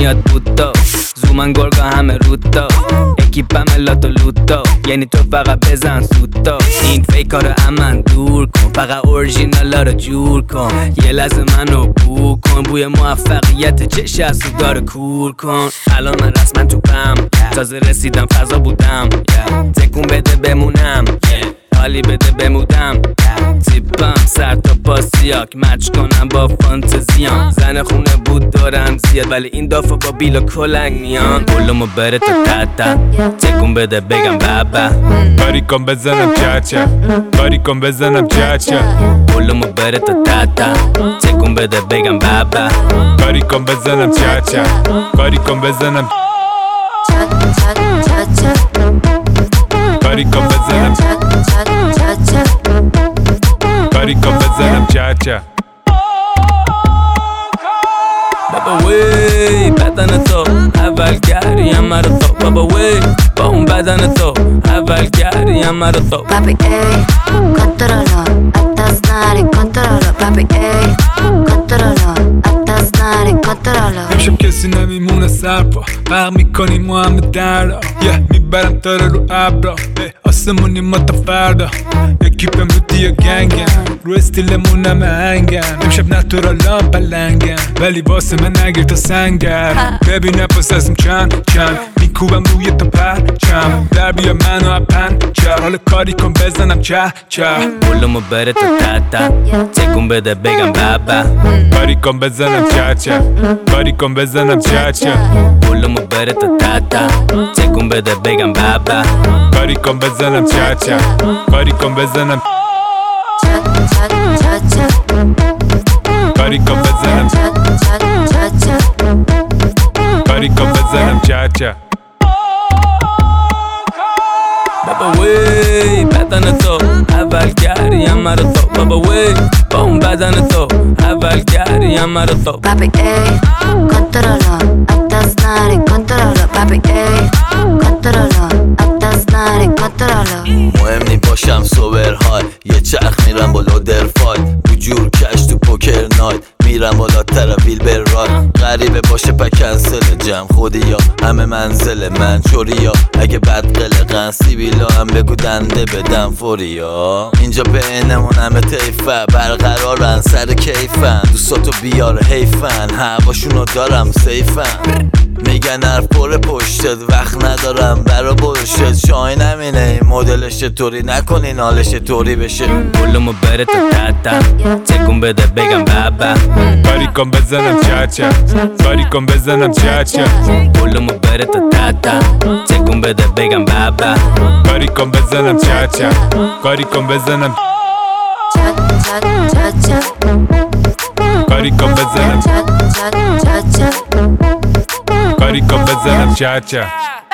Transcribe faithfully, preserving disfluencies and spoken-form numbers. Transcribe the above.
میاد بوتا زومن گرگا همه روتا اکیپم لاتو لوتا یعنی تو فقط بزن سوتا این فیکارو امن دور کن فقط اورژینالا رو جور کن یه لحظه منو بو کن بوی موفقیت چش از تو داره کور کن الان من رسما تو پم تازه رسیدم فضا بودم تکون بده بمونم حالی بده بمودم تیپم سر تا پا سیاک مچ کنم با فانتزیام زن خونه بود دارم زیاد ولی این دافا با بیل و کلنگ میان بلومو بره تا تتا تکون بده بگم بابا باری کن بزنم چاچا باری کن بزنم چاچا بلومو بره تا تتا تکون بده بگم بابا باری کن بزنم چاچا باری کن بزنم باری کن بزنم باری کن بزنم چاچا بابا وی بدن تو اول گریم مرا تو بابا وی با اون بدن تو اول گریم مرا تو Papi ey, controlo, estás nari, controlo Papi ey, controlo, estás nari, controlo امشب کسی نمیمونه سرپا غرق میکنیم ما همه دردا یه میبرم تاره رو ابرا آسمونی ما تا فردا اکیپم رو دیا گنگم رو استیلمون همه هنگم امشب نتورالام پلنگم ولی واسه من نگیر تا سنگم ببینه پاس ازم چند چند میکوبم روی تا پرچم در بیا منو اپن چه حال کاری کن بزنم چه چه بلومو بره تا تتا تکون بده بگم بابا باری کن بزنم چه چه باری کن بزنم چه چه بلومو بره تا تتا تکون بده بگم بابا باری کن بزنم چه چه باری کن بزنم باری کن بزنم باری کن بزنم چه چه بابا وی بدن تو اول گریم مرا تو بابا وی با اون بدن تو اول گریم مرا تو Papi ey, controlo, estás nari, controlo Papi ey, controlo, estás nari, controlo مهم نی باشم سوبر های یه چرخ میرم بالا درفای بجور کش تو پوکر نایت میرم بالا ترویل بر رای غریبه باشه پا کنسل جمع خودی یا همه منزل من چوری یا اگه بد قلقن سیبیلا هم بگو دنده بدم فوری یا اینجا بینمون همه تیفه برقرارن سر کیفن دوستاتو بیار حیفن هواشونو دارم سیفن میگن حرف پر پشتت وقت ندارم برا بلشت شاین همینه این مدلش طوری نکنین حالش طوری بشه بلومو بره تا تتا تکون بده بگم بابا باری کن بزنم چه چه باری کن بزنم چه چه بلومو بره تا تتا تکون بده بگم بابا باری کن بزنم چه چه باری کن بزنم باری کن بزنم باری کن بزنم چه چه